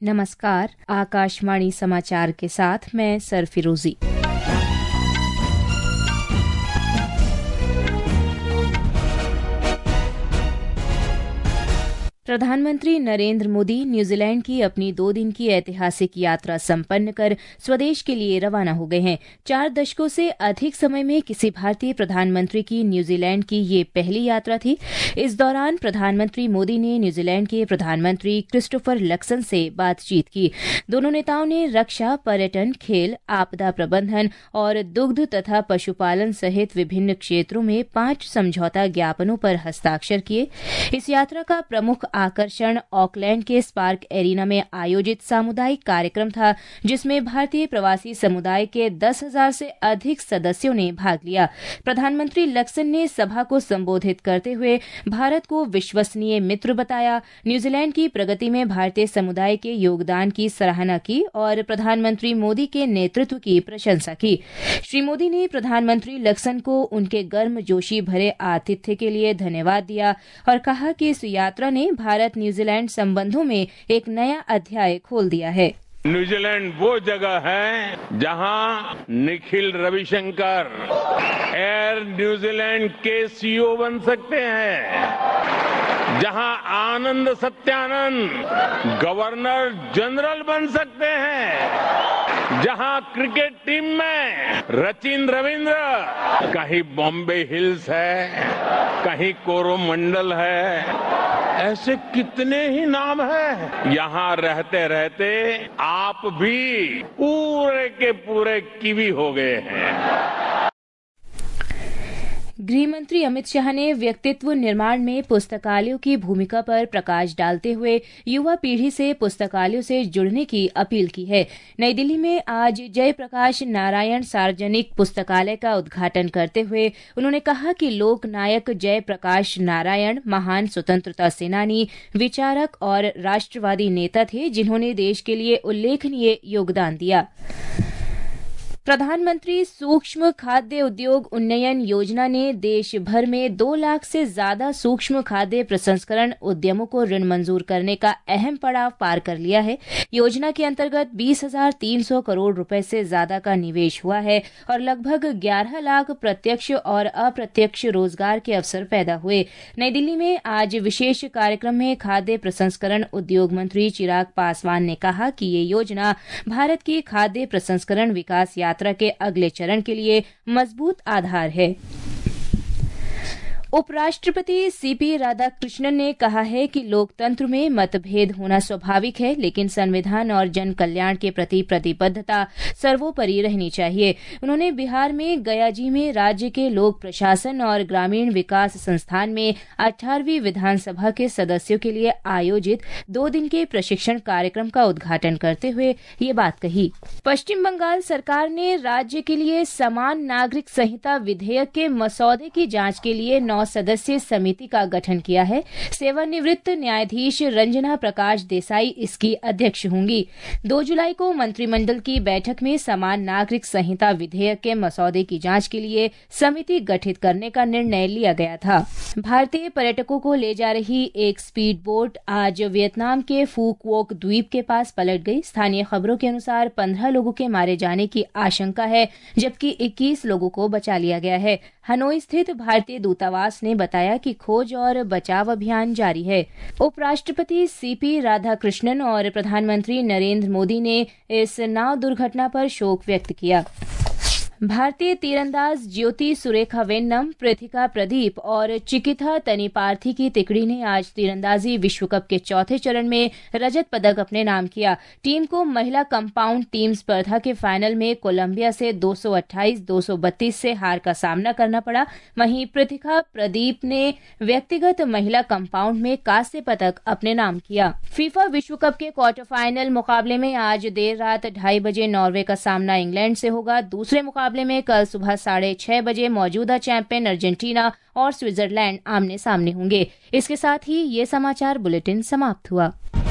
नमस्कार, आकाशवाणी समाचार के साथ मैं सरफिरोजी। प्रधानमंत्री नरेंद्र मोदी न्यूजीलैंड की अपनी 2 दिन की ऐतिहासिक यात्रा संपन्न कर स्वदेश के लिए रवाना हो गए हैं। 4 दशकों से अधिक समय में किसी भारतीय प्रधानमंत्री की न्यूजीलैंड की ये पहली यात्रा थी। इस दौरान प्रधानमंत्री मोदी ने न्यूजीलैंड के प्रधानमंत्री क्रिस्टोफर लक्सन से बातचीत की। दोनों नेताओं ने रक्षा, पर्यटन, खेल, आपदा प्रबंधन और दुग्ध तथा पशुपालन सहित विभिन्न क्षेत्रों में 5 समझौता ज्ञापनों पर हस्ताक्षर किए। इस यात्रा का प्रमुख आकर्षण ऑकलैंड के स्पार्क एरिना में आयोजित सामुदायिक कार्यक्रम था, जिसमें भारतीय प्रवासी समुदाय के 10,000 से अधिक सदस्यों ने भाग लिया। प्रधानमंत्री लक्सन ने सभा को संबोधित करते हुए भारत को विश्वसनीय मित्र बताया, न्यूजीलैंड की प्रगति में भारतीय समुदाय के योगदान की सराहना की और प्रधानमंत्री मोदी के नेतृत्व की प्रशंसा की। श्री मोदी ने प्रधानमंत्री लक्सन को उनके गर्मजोशी भरे आतिथ्य के लिए धन्यवाद दिया और कहा कि इस यात्रा ने भारत न्यूजीलैंड संबंधों में एक नया अध्याय खोल दिया है। न्यूजीलैंड वो जगह है जहां निखिल रविशंकर एयर न्यूजीलैंड के सीईओ बन सकते हैं, जहां आनंद सत्यानंद गवर्नर जनरल बन सकते हैं, जहां क्रिकेट टीम में सचिन रविंद्र, कहीं बॉम्बे हिल्स है, कहीं कोरोमंडल है, ऐसे कितने ही नाम हैं। यहाँ रहते रहते आप भी पूरे के पूरे कीवी हो गए हैं। गृहमंत्री अमित शाह ने व्यक्तित्व निर्माण में पुस्तकालयों की भूमिका पर प्रकाश डालते हुए युवा पीढ़ी से पुस्तकालयों से जुड़ने की अपील की है। नई दिल्ली में आज जयप्रकाश नारायण सार्वजनिक पुस्तकालय का उद्घाटन करते हुए उन्होंने कहा कि लोकनायक जयप्रकाश नारायण महान स्वतंत्रता सेनानी, विचारक और राष्ट्रवादी नेता थे, जिन्होंने देश के लिए उल्लेखनीय योगदान दिया। प्रधानमंत्री सूक्ष्म खाद्य उद्योग उन्नयन योजना ने देश भर में 2 लाख से ज्यादा सूक्ष्म खाद्य प्रसंस्करण उद्यमों को ऋण मंजूर करने का अहम पड़ाव पार कर लिया है। योजना के अंतर्गत 20,300 करोड़ रुपए से ज्यादा का निवेश हुआ है और लगभग 11 लाख प्रत्यक्ष और अप्रत्यक्ष रोजगार के अवसर पैदा हुए। नई दिल्ली में आज विशेष कार्यक्रम में खाद्य प्रसंस्करण उद्योग मंत्री चिराग पासवान ने कहा कि ये योजना भारत की खाद्य प्रसंस्करण विकास यात्रा के अगले चरण के लिए मजबूत आधार है। उपराष्ट्रपति सीपी राधाकृष्णन ने कहा है कि लोकतंत्र में मतभेद होना स्वाभाविक है, लेकिन संविधान और जन कल्याण के प्रति प्रतिबद्धता सर्वोपरि रहनी चाहिए। उन्होंने बिहार में गयाजी में राज्य के लोक प्रशासन और ग्रामीण विकास संस्थान में 18वीं विधानसभा के सदस्यों के लिए आयोजित 2 दिन के प्रशिक्षण कार्यक्रम का उद्घाटन करते हुए ये बात कही। पश्चिम बंगाल सरकार ने राज्य के लिए समान नागरिक संहिता विधेयक के मसौदे की जांच के लिए 9 सदस्यीय समिति का गठन किया है। सेवानिवृत्त न्यायाधीश रंजना प्रकाश देसाई इसकी अध्यक्ष होंगी। 2 जुलाई को मंत्रिमंडल की बैठक में समान नागरिक संहिता विधेयक के मसौदे की जांच के लिए समिति गठित करने का निर्णय लिया गया था। भारतीय पर्यटकों को ले जा रही एक स्पीड बोट आज वियतनाम के फू क्वोक द्वीप के पास पलट गई। स्थानीय खबरों के अनुसार 15 लोगों के मारे जाने की आशंका है, जबकि 21 लोगों को बचा लिया गया है। हनोई स्थित भारतीय दूतावास ने बताया कि खोज और बचाव अभियान जारी है। उपराष्ट्रपति सीपी राधाकृष्णन और प्रधानमंत्री नरेंद्र मोदी ने इस नाव दुर्घटना पर शोक व्यक्त किया। भारतीय तीरंदाज ज्योति सुरेखा वेन्नम, पृथिका प्रदीप और चिकिथा तनिपार्थी की तिकड़ी ने आज तीरंदाजी विश्व कप के 4थे चरण में रजत पदक अपने नाम किया। टीम को महिला कंपाउंड टीम स्पर्धा के फाइनल में कोलंबिया से 228-232 से हार का सामना करना पड़ा। वहीं पृथिका प्रदीप ने व्यक्तिगत महिला कंपाउंड में कांस्य पदक अपने नाम किया। फीफा विश्व कप के क्वार्टर फाइनल मुकाबले में आज देर रात 2:30 बजे नॉर्वे का सामना इंग्लैंड से होगा। दूसरे मुकाबले में कल सुबह 6:30 बजे मौजूदा चैंपियन अर्जेंटीना और स्विट्जरलैंड आमने सामने होंगे। इसके साथ ही ये समाचार बुलेटिन समाप्त हुआ।